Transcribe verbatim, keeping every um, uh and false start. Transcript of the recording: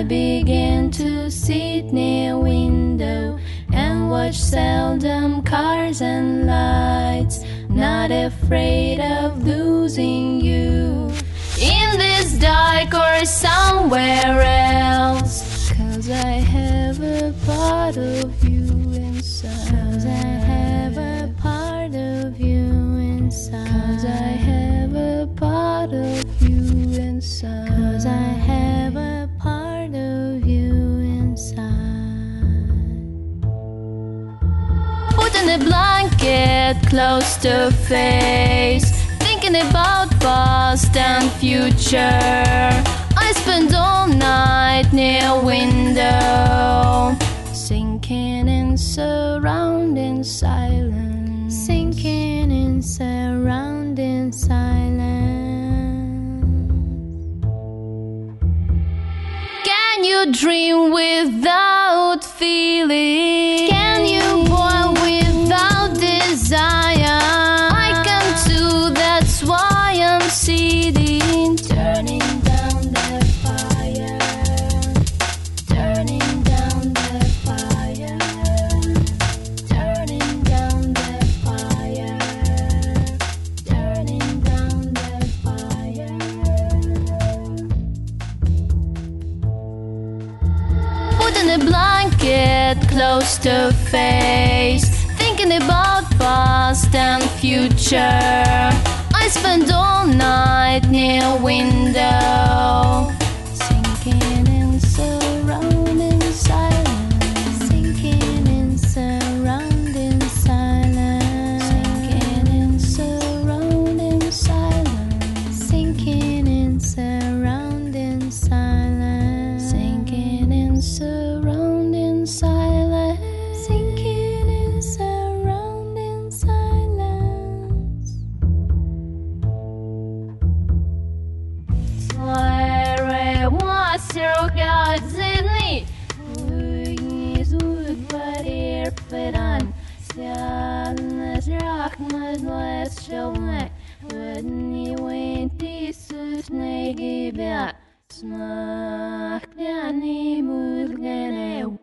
began to sit near window and watch seldom cars and lights, not afraid of losing you in this dark or somewhere else. Cause I have a part of you inside. Cause I have a part of you inside. Cause I have a part of you inside. Cause I have a part of you inside. Putting a blanket close to face, thinking about past and future. I spend all night near window, sinking in surrounding silence, sinking in surrounding silence. Can you dream without feeling? Can you boil without desire? I can too, that's why I'm sitting, turning down the fire, turning down the fire, turning down the fire, turning down the fire. Putting a blanket close to face, thinking about past and future. I spend all night near window, sinking in surrounding silence, sinking in surrounding silence, sinking in surrounding silence, sinking in surrounding silence, sinking in surrounding silence, sinking in surrounding silence. Moi sur Godzilla, we zoek barrier peran. Sjalnes raknas les sjovne, vedni winti susnegi bia. Smak jani mulgeneu.